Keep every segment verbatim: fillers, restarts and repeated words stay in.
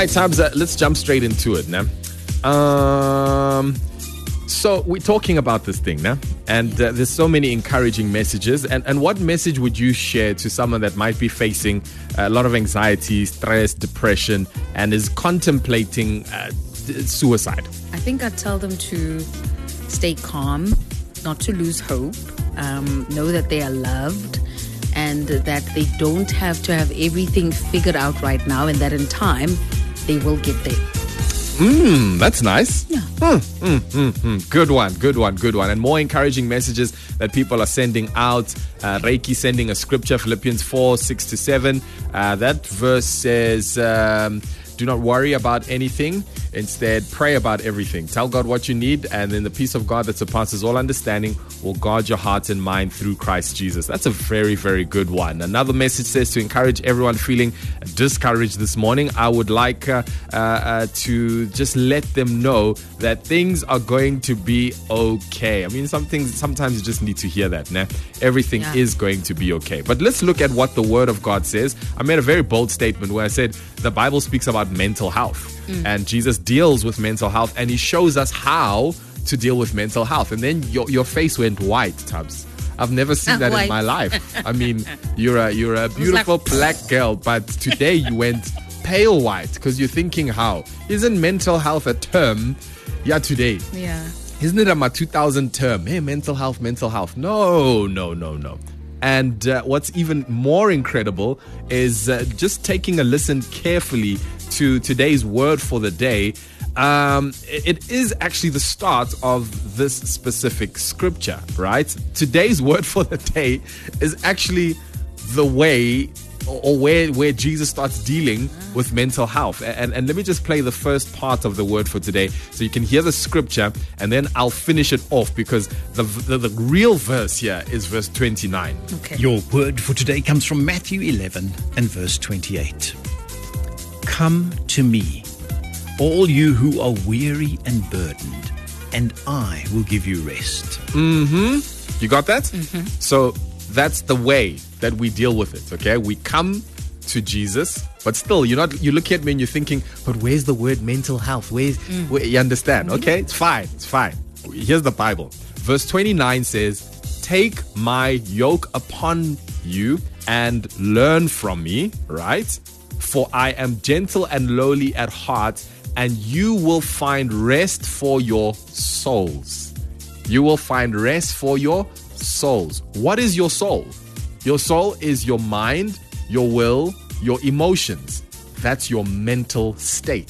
right, Tabs, uh, let's jump straight into it now. Um, so we're talking about this thing now, and uh, there's so many encouraging messages. And, and what message would you share to someone that might be facing a lot of anxiety, stress, depression, and is contemplating uh, suicide? I think I'd tell them to stay calm, not to lose hope, um, know that they are loved, and that they don't have to have everything figured out right now, and that in time they will get there. Mm, that's nice. Yeah. Mm, mm, mm, mm. Good one, good one, good one. And more encouraging messages that people are sending out. Uh, Reiki sending a scripture, Philippians four, six to seven. Uh, that verse says, um, do not worry about anything. Instead, pray about everything. Tell God what you need, and then the peace of God that surpasses all understanding will guard your heart and mind through Christ Jesus. That's a very, very good one. Another message says to encourage everyone feeling discouraged this morning. I would like uh, uh, uh, to just let them know that things are going to be okay. I mean, some things, sometimes you just need to hear that. Nah? Everything yeah. is going to be okay. But let's look at what the Word of God says. I made a very bold statement where I said the Bible speaks about mental health. Mm. And Jesus deals with mental health, and he shows us how to deal with mental health. And then your your face went white, Tubbs. I've never seen that white. in my life. I mean, you're a you're a beautiful like... black girl, but today you went pale white because you're thinking, how isn't mental health a term? Yeah, today. Yeah. Isn't it a my two thousand term? Hey, mental health, mental health. No, no, no, no. And uh, what's even more incredible is uh, just taking a listen carefully to today's word for the day. Um, it, it is actually the start of this specific scripture, right? Today's word for the day is actually the way or where where Jesus starts dealing with mental health. And, and let me just play the first part of the word for today so you can hear the scripture, and then I'll finish it off because the the, the real verse here is verse twenty-nine. Okay. Your word for today comes from Matthew eleven and verse twenty-eight. Come to me, all you who are weary and burdened, and I will give you rest. Mm-hmm. You got that? Mm-hmm. So that's the way that we deal with it, okay? We come to Jesus, but still, you're not. You look at me and you're thinking, but where's the word mental health? Where's, mm. where, you understand, okay? It's fine, it's fine. Here's the Bible. Verse twenty-nine says, take my yoke upon you and learn from me, right? For I am gentle and lowly at heart, and you will find rest for your souls. You will find rest for your souls. What is your soul? Your soul is your mind, your will, your emotions. That's your mental state.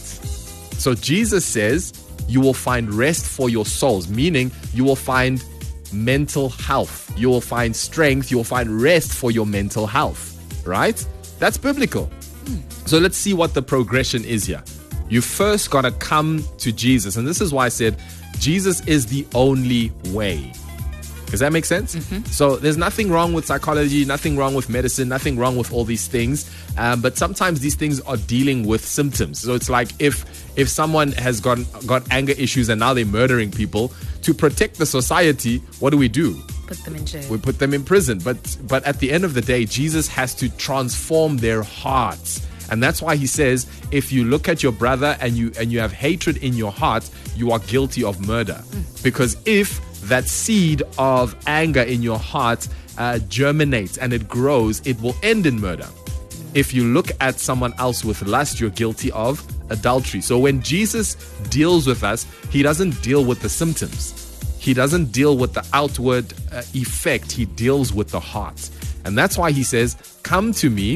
So Jesus says you will find rest for your souls, meaning you will find mental health. You will find strength. You will find rest for your mental health, right? That's biblical. So let's see what the progression is here. You first got to come to Jesus. And this is why I said Jesus is the only way. Does that make sense? Mm-hmm. So there's nothing wrong with psychology, nothing wrong with medicine, nothing wrong with all these things. Um, but sometimes these things are dealing with symptoms. So it's like if if someone has got, got anger issues and now they're murdering people, to protect the society, what do we do? Put them in jail. We put them in prison. But but at the end of the day, Jesus has to transform their hearts. And that's why he says, if you look at your brother and you and you have hatred in your heart, you are guilty of murder. Mm. Because if that seed of anger in your heart uh, germinates and it grows, it will end in murder. If you look at someone else with lust, you're guilty of adultery. So when Jesus deals with us, he doesn't deal with the symptoms. He doesn't deal with the outward uh, effect. He deals with the heart. And that's why he says, come to me,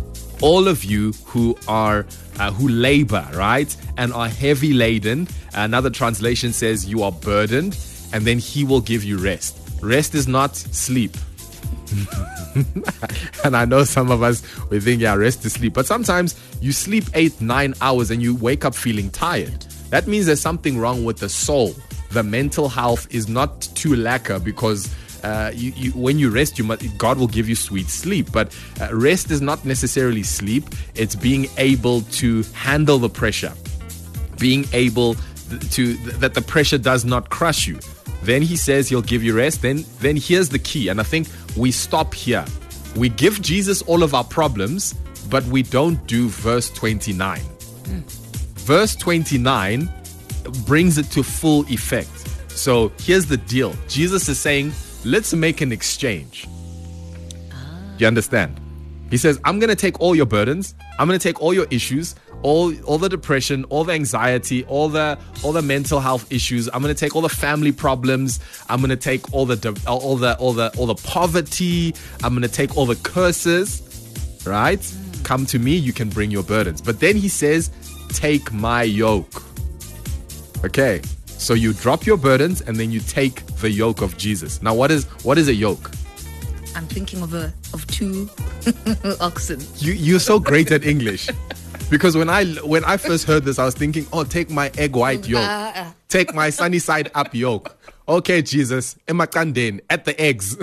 all of you who are uh, who labor, right, and are heavy laden. Another translation says you are burdened, and then he will give you rest. Rest is not sleep. And I know some of us, we think, yeah, rest is sleep. But sometimes you sleep eight, nine hours and you wake up feeling tired. That means there's something wrong with the soul. The mental health is not too lacquer because uh, you, you, when you rest, you must, God will give you sweet sleep. But uh, rest is not necessarily sleep. It's being able to handle the pressure. Being able to, that the pressure does not crush you. Then he says he'll give you rest. Then, then here's the key. And I think we stop here. We give Jesus all of our problems, but we don't do verse twenty-nine. Mm. verse twenty-nine brings it to full effect. So here's the deal. Jesus is saying, let's make an exchange. You understand? He says, I'm going to take all your burdens. I'm going to take all your issues, all all the depression, all the anxiety, all the all the mental health issues. I'm going to take all the family problems. I'm going to take all the all the all the all the poverty. I'm going to take all the curses. Right? Mm. Come to me, you can bring your burdens. But then he says, take my yoke. Okay. So you drop your burdens and then you take the yoke of Jesus. Now, what is what is a yoke? I'm thinking of a of two oxen. You you're so great at English, because when I when I first heard this, I was thinking, oh, take my egg white yoke, Uh, uh. take my sunny side up yoke. Okay, Jesus, emakanden at the eggs.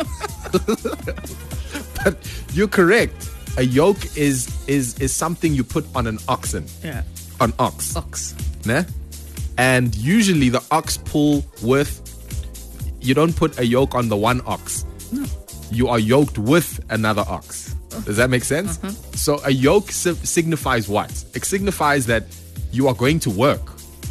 But you're correct. A yoke is is is something you put on an oxen. Yeah. An ox. Ox. Ne? And usually the ox pull with, you don't put a yoke on the one ox. No. You are yoked with another ox. Does that make sense? Uh-huh. So a yoke si- signifies what? It signifies that you are going to work.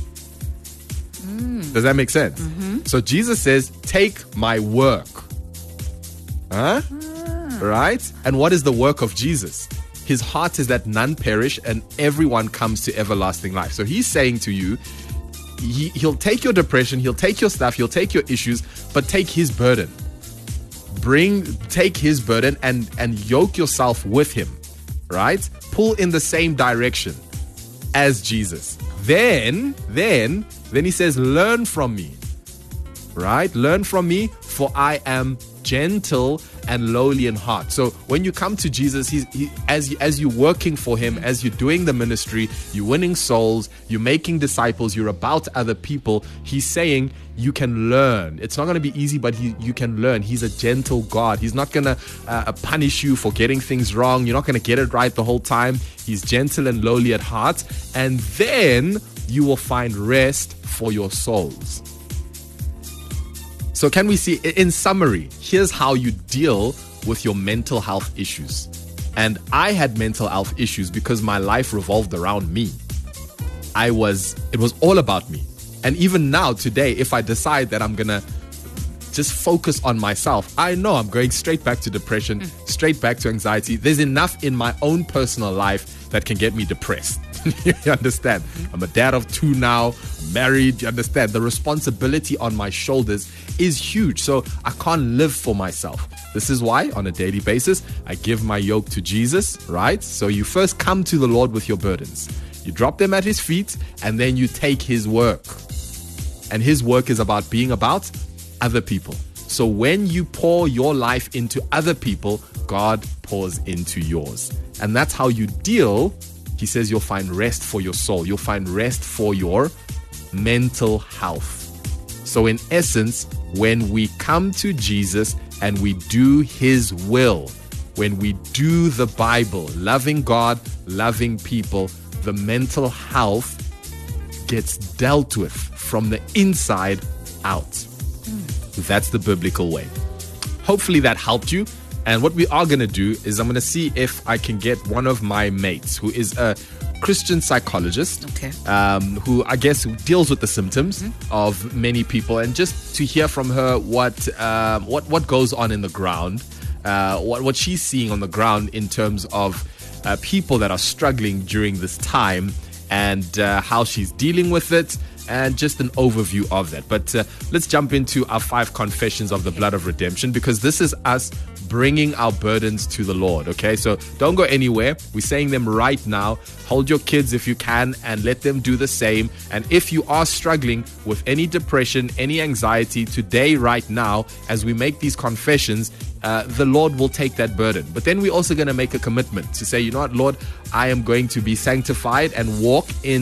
Mm. Does that make sense? Mm-hmm. So Jesus says, take my work. Huh? Ah. Right? And what is the work of Jesus? His heart is that none perish and everyone comes to everlasting life. So he's saying to you, he, he'll take your depression, he'll take your stuff, he'll take your issues, but take his burden. Bring, take his burden and, and yoke yourself with him, right? Pull in the same direction as Jesus. Then, then, then he says, learn from me, right? Learn from me, for I am gentle and lowly in heart. So when you come to Jesus, he's, he, as, you, as you're working for him, as you're doing the ministry, you're winning souls, you're making disciples, you're about other people, he's saying you can learn. It's not going to be easy, but he, you can learn. He's a gentle God. He's not going to uh, punish you for getting things wrong. You're not going to get it right the whole time. He's gentle and lowly at heart. And then you will find rest for your souls. So can we see, in summary, here's how you deal with your mental health issues. And I had mental health issues because my life revolved around me. I was, it was all about me. And even now, today, if I decide that I'm going to just focus on myself, I know I'm going straight back to depression, mm. straight back to anxiety. There's enough in my own personal life that can get me depressed. You understand? Mm-hmm. I'm a dad of two now, married. You understand? The responsibility on my shoulders is huge. So I can't live for myself. This is why on a daily basis, I give my yoke to Jesus, right? So you first come to the Lord with your burdens. You drop them at his feet and then you take his work. And his work is about being about other people. So when you pour your life into other people, God pours into yours. And that's how you deal. He says you'll find rest for your soul. You'll find rest for your mental health. So in essence, when we come to Jesus and we do his will, when we do the Bible, loving God, loving people, the mental health gets dealt with from the inside out. Mm. That's the biblical way. Hopefully that helped you. And what we are going to do is I'm going to see if I can get one of my mates who is a Christian psychologist, okay. um, who I guess deals with the symptoms mm-hmm. of many people, and just to hear from her what um, what what goes on in the ground, uh, what what she's seeing on the ground in terms of uh, people that are struggling during this time, and uh, how she's dealing with it, and just an overview of that. But uh, let's jump into our five confessions of the blood of redemption, because this is us bringing our burdens to the Lord. Okay, so don't go anywhere. We're saying them right now. Hold your kids if you can and let them do the same. And if you are struggling with any depression, any anxiety, today, right now, as we make these confessions, uh, the Lord will take that burden. But then we're also going to make a commitment to say, you know what, Lord, I am going to be sanctified and walk in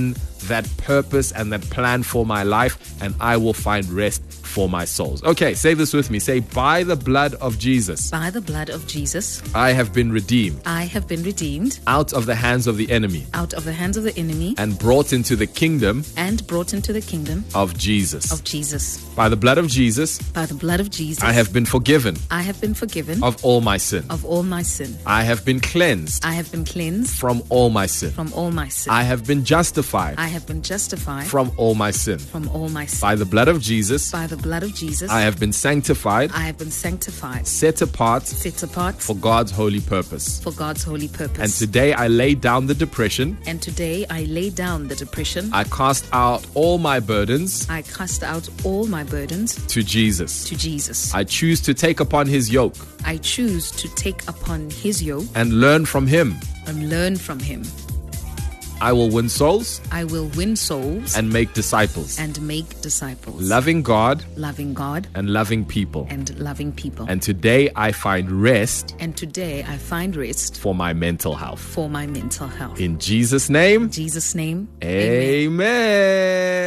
that purpose and that plan for my life, and I will find rest for my souls. Okay, say this with me. Say, by the blood of Jesus, By the blood of Jesus, I have been redeemed I have been redeemed out of the hands of the enemy out of the hands of the enemy and brought into the kingdom and brought into the kingdom of Jesus. of Jesus. By the blood of Jesus, By the blood of Jesus, I have been forgiven I have been forgiven of all my sin. of all my sin. I have been cleansed I have been cleansed from all my sin. from all my sin. I have been justified I have been justified from all my sin. from all my sin. By the blood of Jesus, By the blood of Jesus, I have been sanctified, I have been sanctified, set apart set apart for God's holy purpose. for God's holy purpose. And today I lay down the depression. And today I lay down the depression. I cast out all my burdens I cast out all my burdens to Jesus. to Jesus. I choose to take upon his yoke I choose to take upon his yoke and learn from him. and learn from him. I will win souls I will win souls and make disciples, and make disciples, loving God loving God and loving people. and loving people. And today I find rest And today I find rest for my mental health. for my mental health. In Jesus' name, In Jesus' name, amen. amen.